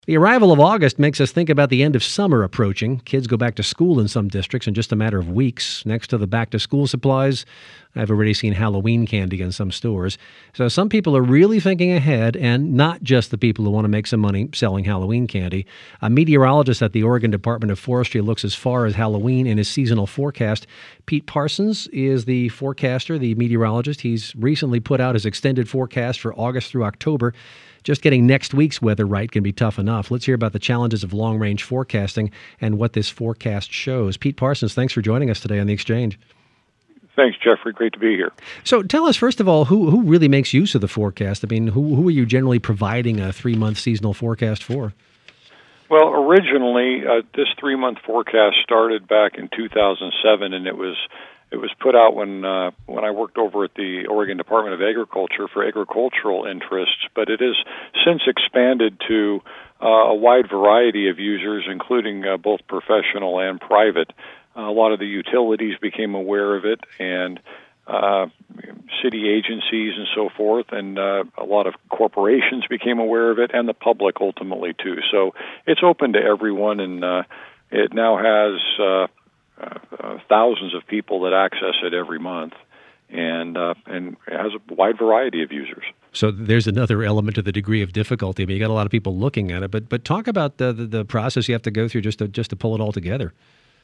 The arrival of August makes us think about the end of summer approaching. Kids go back to school in some districts in just a matter of weeks. Next to the back-to-school supplies, I've already seen Halloween candy in some stores. So some people are really thinking ahead, and not just the people who want to make some money selling Halloween candy. A meteorologist at the Oregon Department of Forestry looks as far as Halloween in his seasonal forecast. Pete Parsons is the forecaster, the meteorologist. He's recently put out his extended forecast for August through October. Just getting next week's weather right can be tough enough. Let's hear about the challenges of long-range forecasting and what this forecast shows. Pete Parsons, thanks for joining us today on The Exchange. Thanks, Jeffrey. Great to be here. So tell us, first of all, who really makes use of the forecast? I mean, who are you generally providing a 3-month seasonal forecast for? Well, originally, this 3-month forecast started back in 2007, and it was put out when I worked over at the Oregon Department of Agriculture for agricultural interests, but it has since expanded to a wide variety of users, including both professional and private. A lot of the utilities became aware of it, and city agencies and so forth, and a lot of corporations became aware of it, and the public ultimately too. So it's open to everyone, and it now has thousands of people that access it every month, and it has a wide variety of users. So there's another element to the degree of difficulty. I mean, you got a lot of people looking at it, but talk about the process you have to go through just to pull it all together.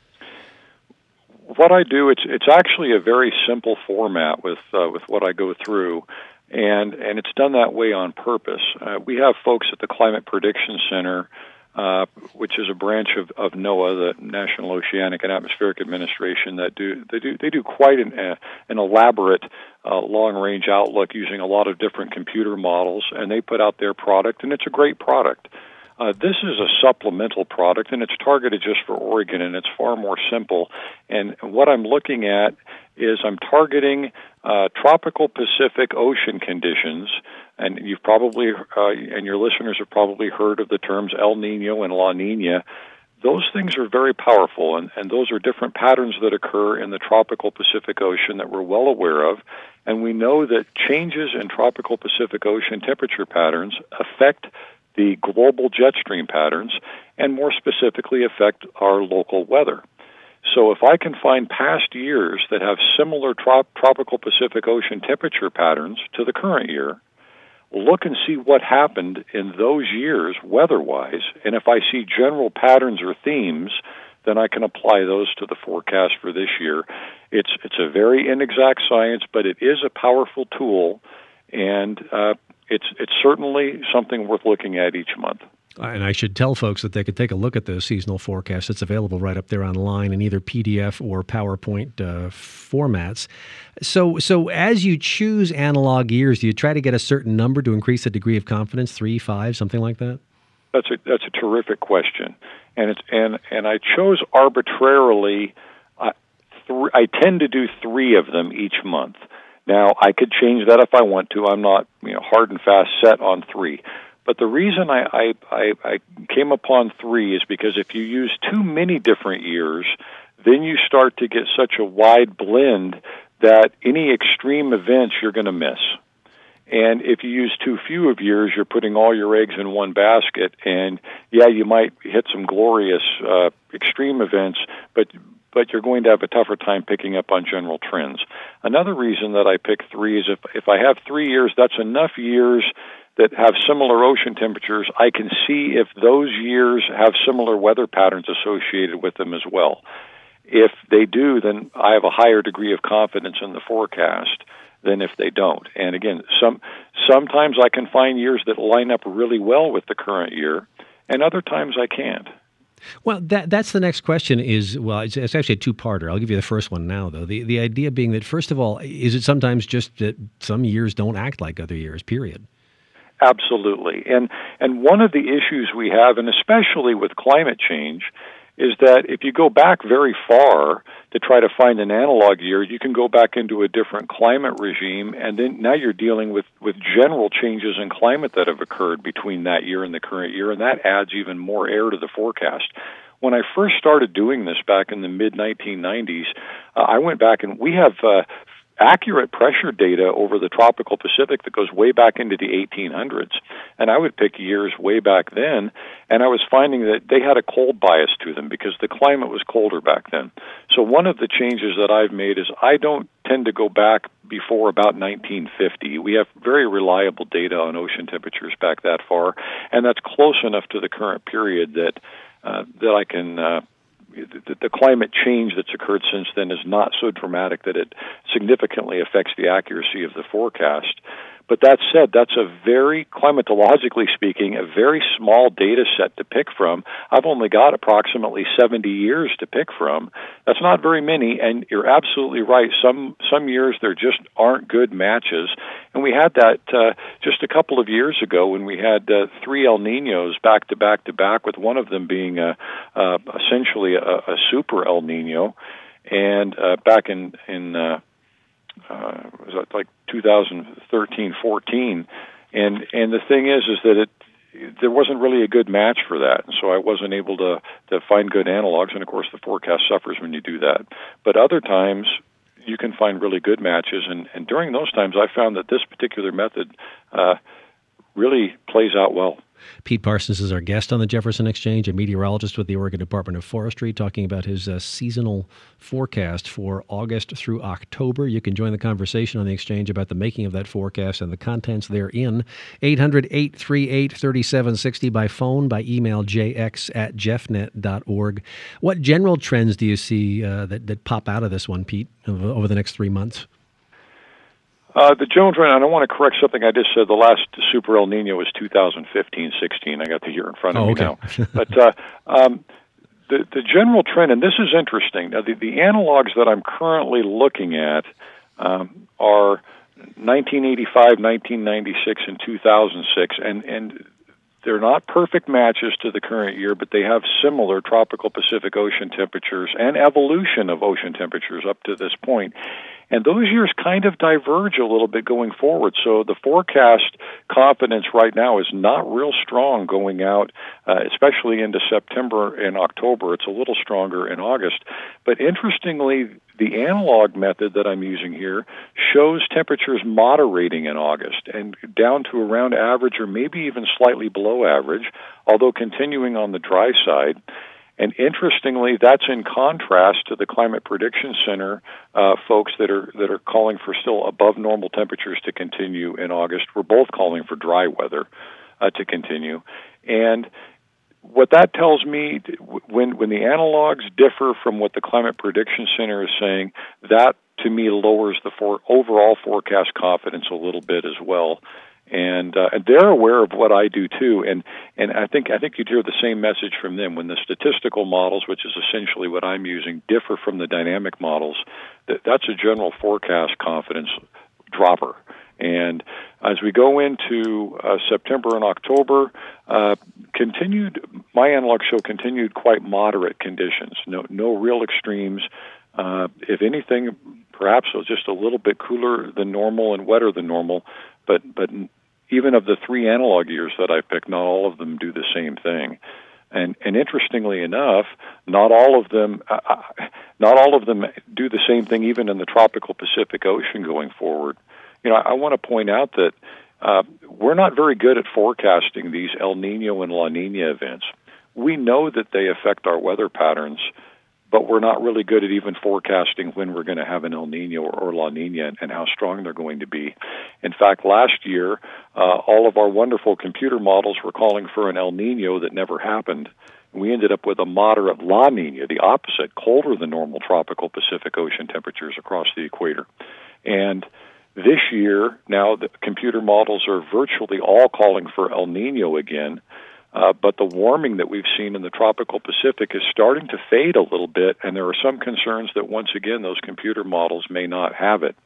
What I do, it's actually a very simple format with what I go through, and it's done that way on purpose. We have folks at the Climate Prediction Center, which is a branch of NOAA, the National Oceanic and Atmospheric Administration, that they do quite an elaborate long-range outlook using a lot of different computer models, and they put out their product, and it's a great product. This is a supplemental product, and it's targeted just for Oregon, and it's far more simple. And what I'm looking at is I'm targeting tropical Pacific Ocean conditions, and you've probably and your listeners have probably heard of the terms El Nino and La Nina. Those things are very powerful, and those are different patterns that occur in the tropical Pacific Ocean that we're well aware of. And we know that changes in tropical Pacific Ocean temperature patterns affect the global jet stream patterns, and more specifically affect our local weather. So if I can find past years that have similar tropical Pacific Ocean temperature patterns to the current year, look and see what happened in those years weather-wise, and if I see general patterns or themes, then I can apply those to the forecast for this year. It's a very inexact science, but it is a powerful tool, and it's certainly something worth looking at each month. And I should tell folks that they could take a look at the seasonal forecast. It's available right up there online in either PDF or PowerPoint formats. So as you choose analog years, do you try to get a certain number to increase the degree of confidence, 3, 5, something like that? That's a terrific question, and I chose arbitrarily. I tend to do 3 of them each month. Now, I could change that if I want to. I'm not hard and fast set on 3. But the reason I came upon 3 is because if you use too many different years, then you start to get such a wide blend that any extreme events you're going to miss. And if you use too few of years, you're putting all your eggs in one basket. And, yeah, you might hit some glorious extreme events, but you're going to have a tougher time picking up on general trends. Another reason that I pick 3 is if I have 3 years, that's enough years that have similar ocean temperatures. I can see if those years have similar weather patterns associated with them as well. If they do, then I have a higher degree of confidence in the forecast than if they don't. And again, sometimes I can find years that line up really well with the current year, and other times I can't. Well, that's the next question is, well, it's actually a two-parter. I'll give you the first one now, though. The idea being that, first of all, is it sometimes just that some years don't act like other years, period? Absolutely. And one of the issues we have, and especially with climate change, is that if you go back very far to try to find an analog year, you can go back into a different climate regime, and then now you're dealing with general changes in climate that have occurred between that year and the current year, and that adds even more air to the forecast. When I first started doing this back in the mid-1990s, I went back and we have accurate pressure data over the tropical Pacific that goes way back into the 1800s. And I would pick years way back then, and I was finding that they had a cold bias to them because the climate was colder back then. So one of the changes that I've made is I don't tend to go back before about 1950. We have very reliable data on ocean temperatures back that far, and that's close enough to the current period that I can the climate change that's occurred since then is not so dramatic that it significantly affects the accuracy of the forecast. But that said, that's a very, climatologically speaking, a very small data set to pick from. I've only got approximately 70 years to pick from. That's not very many, and you're absolutely right. Some years there just aren't good matches. And we had that just a couple of years ago when we had 3 El Niños back to back to back, with one of them being essentially a super El Niño. And back in was that like 2013-14, and the thing is that there wasn't really a good match for that, and so I wasn't able to find good analogs. And of course, the forecast suffers when you do that. But other times, you can find really good matches, and during those times, I found that this particular method really plays out well. Pete Parsons is our guest on the Jefferson Exchange, a meteorologist with the Oregon Department of Forestry, talking about his seasonal forecast for August through October. You can join the conversation on the Exchange about the making of that forecast and the contents therein. 800-838-3760 by phone, by email, jx@jeffnet.org. What general trends do you see that pop out of this one, Pete, over the next 3 months? The general trend, I don't want to correct something I just said. The last Super El Nino was 2015-16. I got the year in front of me now. But the general trend, and this is interesting, now the analogs that I'm currently looking at are 1985, 1996, and 2006, and they're not perfect matches to the current year, but they have similar tropical Pacific Ocean temperatures and evolution of ocean temperatures up to this point. And those years kind of diverge a little bit going forward. So the forecast confidence right now is not real strong going out, especially into September and October. It's a little stronger in August. But interestingly, the analog method that I'm using here shows temperatures moderating in August and down to around average or maybe even slightly below average, although continuing on the dry side. And interestingly, that's in contrast to the Climate Prediction Center folks that are calling for still above normal temperatures to continue in August. We're both calling for dry weather to continue. And what that tells me, when the analogs differ from what the Climate Prediction Center is saying, that to me lowers the overall forecast confidence a little bit as well. And they're aware of what I do too, and I think you'd hear the same message from them. When the statistical models, which is essentially what I'm using, differ from the dynamic models, that's a general forecast confidence dropper. And as we go into September and October, my analogs show continued quite moderate conditions. No real extremes. If anything, perhaps just a little bit cooler than normal and wetter than normal, but even of the 3 analog years that I picked, not all of them do the same thing. And interestingly enough, not all of them do the same thing even in the tropical Pacific Ocean going forward. You know, I want to point out that we're not very good at forecasting these El Nino and La Nina events. We know that they affect our weather patterns, but we're not really good at even forecasting when we're going to have an El Nino or La Nina and how strong they're going to be. In fact, last year, all of our wonderful computer models were calling for an El Nino that never happened. We ended up with a moderate La Nina, the opposite, colder than normal tropical Pacific Ocean temperatures across the equator. And this year, now the computer models are virtually all calling for El Nino again. But the warming that we've seen in the tropical Pacific is starting to fade a little bit, and there are some concerns that, once again, those computer models may not have it.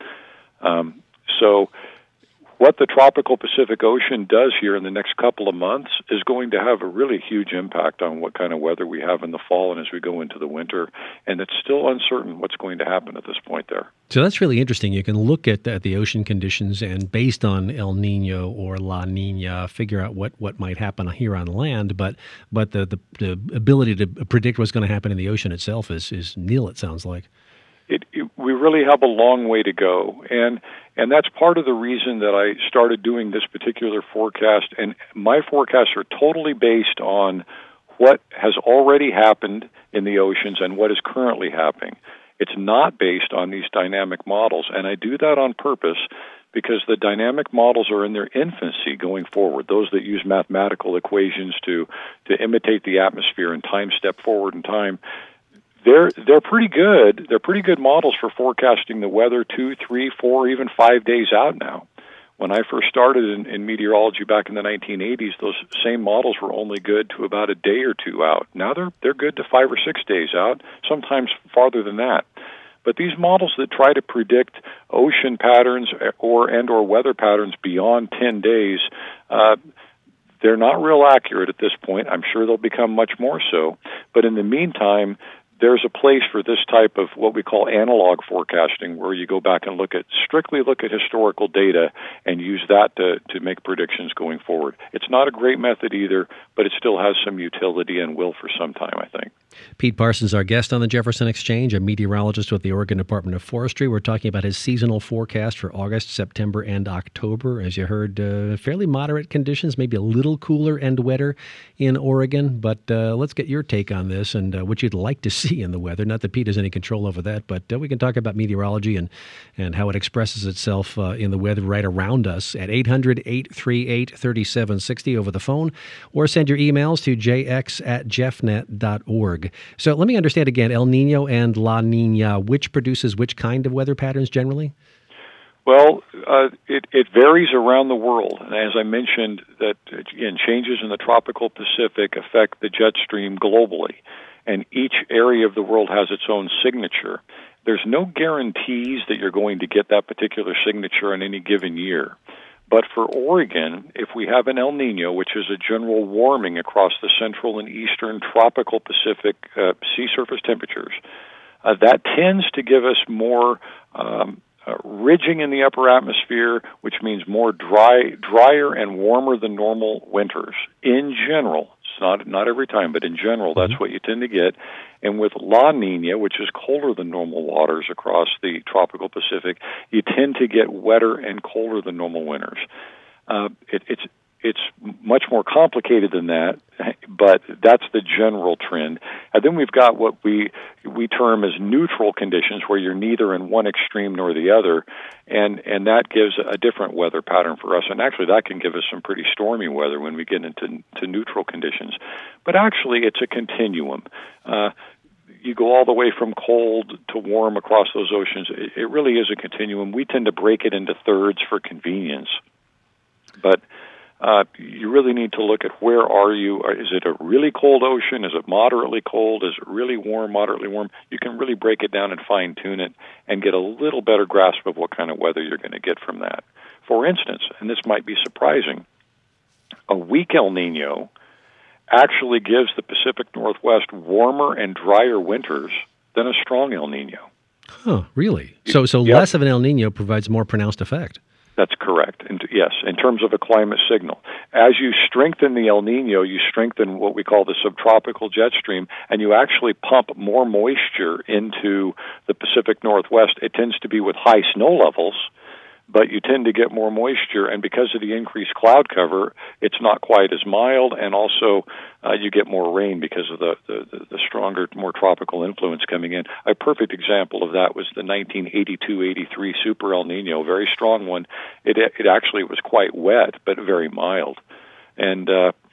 So what the tropical Pacific Ocean does here in the next couple of months is going to have a really huge impact on what kind of weather we have in the fall and as we go into the winter, and it's still uncertain what's going to happen at this point there. So that's really interesting. You can look at the ocean conditions and, based on El Nino or La Nina, figure out what might happen here on land, but the ability to predict what's going to happen in the ocean itself is nil, it sounds like. we really have a long way to go, and that's part of the reason that I started doing this particular forecast. And my forecasts are totally based on what has already happened in the oceans and what is currently happening. It's not based on these dynamic models, and I do that on purpose because the dynamic models are in their infancy going forward. Those that use mathematical equations to imitate the atmosphere and time step forward in time, they're pretty good. They're pretty good models for forecasting the weather 2, 3, 4, even 5 days out now. When I first started in meteorology back in the 1980s, those same models were only good to about a day or two out. Now they're good to 5 or 6 days out, sometimes farther than that. But these models that try to predict ocean patterns or weather patterns beyond 10 days, they're not real accurate at this point. I'm sure they'll become much more so. But in the meantime, there's a place for this type of what we call analog forecasting, where you go back and strictly look at historical data and use that to make predictions going forward. It's not a great method either, but it still has some utility and will for some time, I think. Pete Parsons, our guest on the Jefferson Exchange, a meteorologist with the Oregon Department of Forestry. We're talking about his seasonal forecast for August, September, and October. As you heard, fairly moderate conditions, maybe a little cooler and wetter in Oregon. But let's get your take on this and what you'd like to see in the weather. Not that Pete has any control over that, but we can talk about meteorology and how it expresses itself in the weather right around us at 800-838-3760 over the phone, or send your emails to jx@jeffnet.org. So let me understand again, El Nino and La Nina, which produces which kind of weather patterns generally? Well, it varies around the world. And as I mentioned, that again, changes in the tropical Pacific affect the jet stream globally. And each area of the world has its own signature. There's no guarantees that you're going to get that particular signature in any given year. But for Oregon, if we have an El Nino, which is a general warming across the central and eastern tropical Pacific sea surface temperatures, that tends to give us more ridging in the upper atmosphere, which means more drier and warmer than normal winters in general. It's not every time, but in general, that's what you tend to get. And with La Nina, which is colder than normal waters across the tropical Pacific, you tend to get wetter and colder than normal winters. It's much more complicated than that, but that's the general trend. And then we've got what we term as neutral conditions, where you're neither in one extreme nor the other, and that gives a different weather pattern for us. And actually, that can give us some pretty stormy weather when we get into neutral conditions. But actually, it's a continuum. You go all the way from cold to warm across those oceans. It really is a continuum. We tend to break it into thirds for convenience, but you really need to look at where are you. Is it a really cold ocean? Is it moderately cold? Is it really warm, moderately warm? You can really break it down and fine-tune it and get a little better grasp of what kind of weather you're going to get from that. For instance, and this might be surprising, a weak El Nino actually gives the Pacific Northwest warmer and drier winters than a strong El Nino. Huh, really? So less of an El Nino provides more pronounced effect. That's correct. And yes, in terms of a climate signal. As you strengthen the El Nino, you strengthen what we call the subtropical jet stream, and you actually pump more moisture into the Pacific Northwest. It tends to be with high snow levels, but you tend to get more moisture, and because of the increased cloud cover, it's not quite as mild, and also you get more rain because of the stronger, more tropical influence coming in. A perfect example of that was the 1982-83 Super El Nino, very strong one. It actually was quite wet, but very mild. And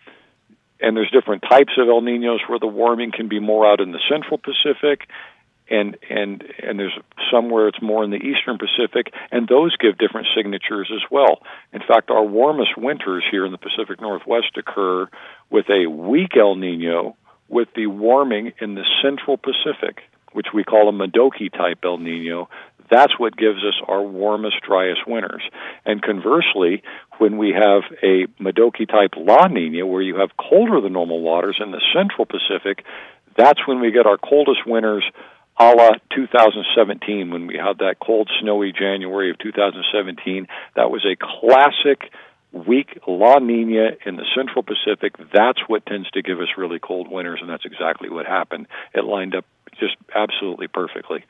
there's different types of El Ninos where the warming can be more out in the central Pacific, and there's some where it's more in the eastern Pacific, and those give different signatures as well. In fact, our warmest winters here in the Pacific Northwest occur with a weak El Nino with the warming in the central Pacific, which we call a Modoki-type El Nino. That's what gives us our warmest, driest winters. And conversely, when we have a Modoki-type La Nina, where you have colder than normal waters in the central Pacific, that's when we get our coldest winters, a la 2017, when we had that cold, snowy January of 2017. That was a classic weak La Nina in the central Pacific. That's what tends to give us really cold winters, and that's exactly what happened. It lined up just absolutely perfectly.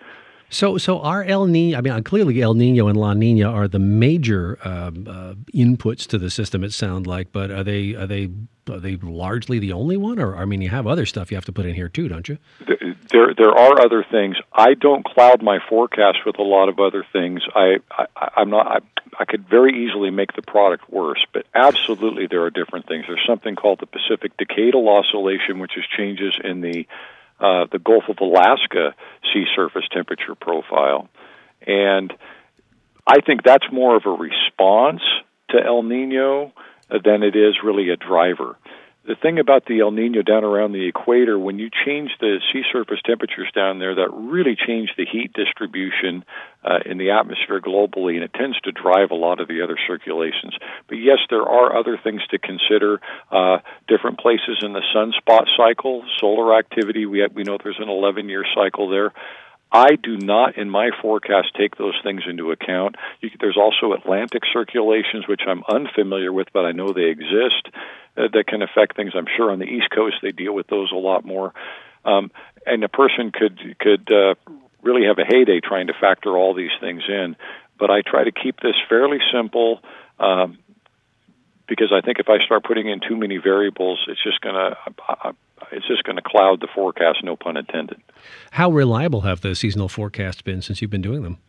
So are El Nino? I mean, clearly El Nino and La Nina are the major inputs to the system. It sounds like, but are they largely the only one? Or I mean, you have other stuff you have to put in here too, don't you? There are other things. I don't cloud my forecast with a lot of other things. I'm not. I could very easily make the product worse, but absolutely there are different things. There's something called the Pacific Decadal Oscillation, which is changes in the Gulf of Alaska sea surface temperature profile. And I think that's more of a response to El Nino than it is really a driver. The thing about the El Nino down around the equator, when you change the sea surface temperatures down there, that really change the heat distribution in the atmosphere globally, and it tends to drive a lot of the other circulations. But yes, there are other things to consider. Different places in the sunspot cycle, solar activity, we know there's an 11-year cycle there. I do not, in my forecast, take those things into account. There's also Atlantic circulations, which I'm unfamiliar with, but I know they exist, that can affect things. I'm sure on the East Coast they deal with those a lot more. And a person could really have a heyday trying to factor all these things in. But I try to keep this fairly simple because I think if I start putting in too many variables, it's just going to cloud the forecast, no pun intended. How reliable have the seasonal forecasts been since you've been doing them?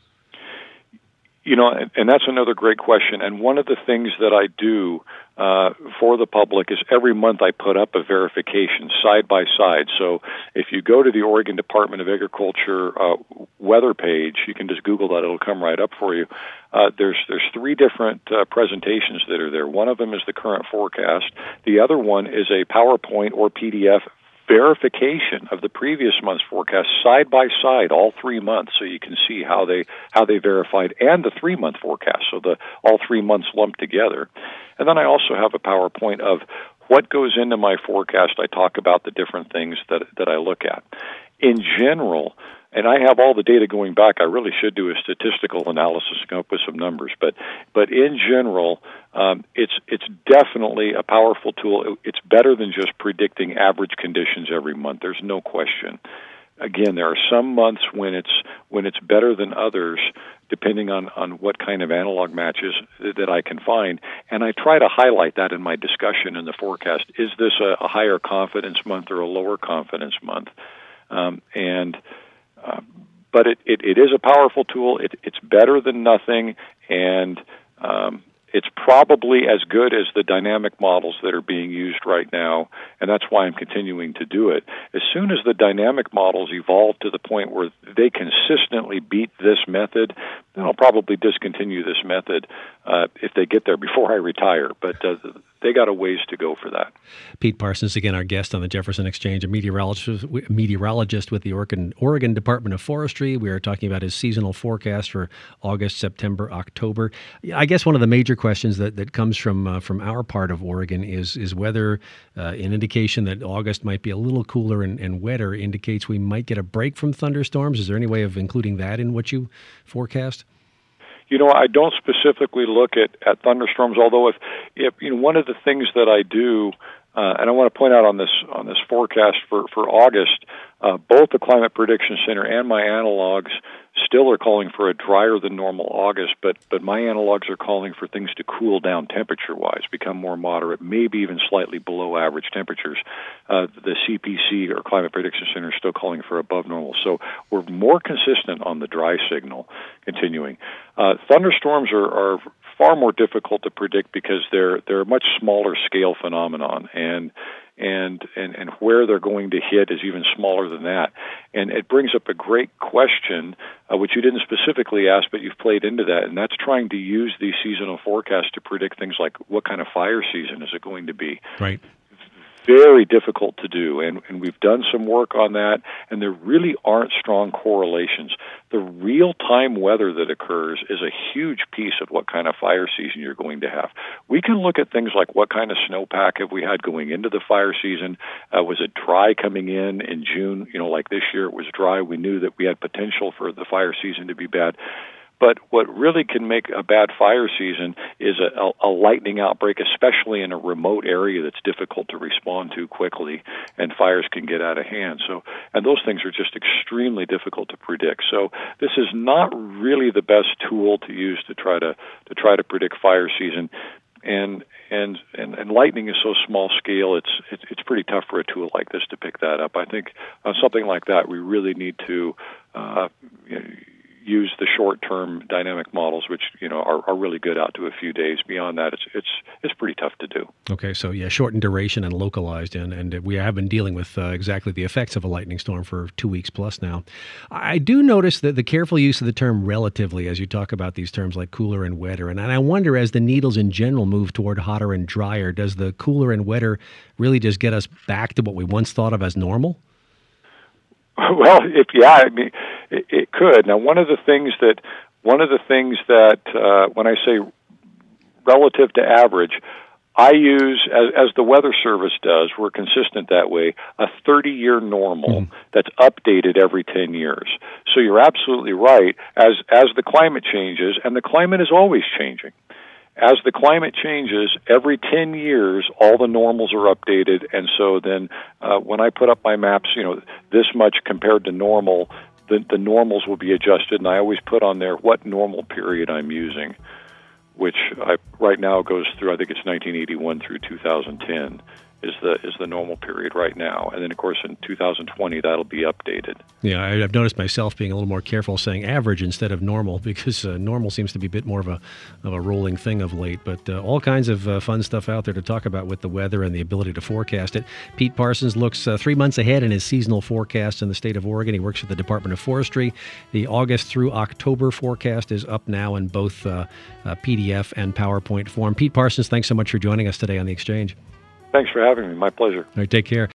You know, and that's another great question. And one of the things that I do for the public is every month I put up a verification side by side. So if you go to the Oregon Department of Agriculture weather page, you can just Google that; it'll come right up for you. There's three different presentations that are there. One of them is the current forecast. The other one is a PowerPoint or PDF verification of the previous month's forecast side by side, all 3 months, so you can see how they verified, and the 3-month forecast, so all 3 months lumped together. And then I also have a PowerPoint of what goes into my forecast. I talk about the different things that I look at. In general, and I have all the data going back, I really should do a statistical analysis and come up with some numbers. But in general, it's definitely a powerful tool. It's better than just predicting average conditions every month. There's no question. Again, there are some months when it's better than others, depending on what kind of analog matches that I can find. And I try to highlight that in my discussion in the forecast. Is this a higher confidence month or a lower confidence month? But it is a powerful tool. It's better than nothing, and it's probably as good as the dynamic models that are being used right now, and that's why I'm continuing to do it. As soon as the dynamic models evolve to the point where they consistently beat this method, then I'll probably discontinue this method if they get there before I retire. But they got a ways to go for that. Pete Parsons, again, our guest on the Jefferson Exchange, a meteorologist with the Oregon Department of Forestry. We are talking about his seasonal forecast for August, September, October. I guess one of the major questions that comes from our part of Oregon is whether an indication that August might be a little cooler and wetter indicates we might get a break from thunderstorms. Is there any way of including that in what you forecast? You know, I don't specifically look at thunderstorms, although if one of the things that I do, and I want to point out on this forecast for August, both the Climate Prediction Center and my analogs still are calling for a drier than normal August, but my analogs are calling for things to cool down temperature-wise, become more moderate, maybe even slightly below average temperatures. The CPC, or Climate Prediction Center, is still calling for above normal. So we're more consistent on the dry signal continuing. Thunderstorms are far more difficult to predict because they're a much smaller scale phenomenon, and where they're going to hit is even smaller than that. And it brings up a great question, which you didn't specifically ask, but you've played into that, and that's trying to use these seasonal forecasts to predict things like what kind of fire season is it going to be. Right. Very difficult to do, and we've done some work on that, and there really aren't strong correlations. The real-time weather that occurs is a huge piece of what kind of fire season you're going to have. We can look at things like what kind of snowpack have we had going into the fire season. Was it dry coming in June? Like this year it was dry. We knew that we had potential for the fire season to be bad. But what really can make a bad fire season is a lightning outbreak, especially in a remote area that's difficult to respond to quickly, and fires can get out of hand. So, and those things are just extremely difficult to predict. So this is not really the best tool to use to try to predict fire season. And lightning is so small scale, it's pretty tough for a tool like this to pick that up. I think on something like that, we really need to use the short-term dynamic models, which are really good out to a few days. Beyond that, it's pretty tough to do. Okay, so yeah, shortened duration and localized, and we have been dealing with exactly the effects of a lightning storm for 2 weeks plus now. I do notice that the careful use of the term relatively as you talk about these terms like cooler and wetter, and I wonder, as the needles in general move toward hotter and drier, does the cooler and wetter really just get us back to what we once thought of as normal? Well, it could. Now, one of the things that when I say relative to average, I use, as the Weather Service does, we're consistent that way, a 30-year normal that's updated every 10 years. So you're absolutely right. As the climate changes, and the climate is always changing, as the climate changes, every 10 years, all the normals are updated, and so then when I put up my maps, this much compared to normal, the normals will be adjusted, and I always put on there what normal period I'm using, which right now goes through, I think it's 1981 through 2010. Is the normal period right now. And then, of course, in 2020, that'll be updated. Yeah, I've noticed myself being a little more careful saying average instead of normal, because normal seems to be a bit more of a rolling thing of late. But all kinds of fun stuff out there to talk about with the weather and the ability to forecast it. Pete Parsons looks 3 months ahead in his seasonal forecast in the state of Oregon. He works for the Department of Forestry. The August through October forecast is up now in both PDF and PowerPoint form. Pete Parsons, thanks so much for joining us today on The Exchange. Thanks for having me. My pleasure. All right, take care.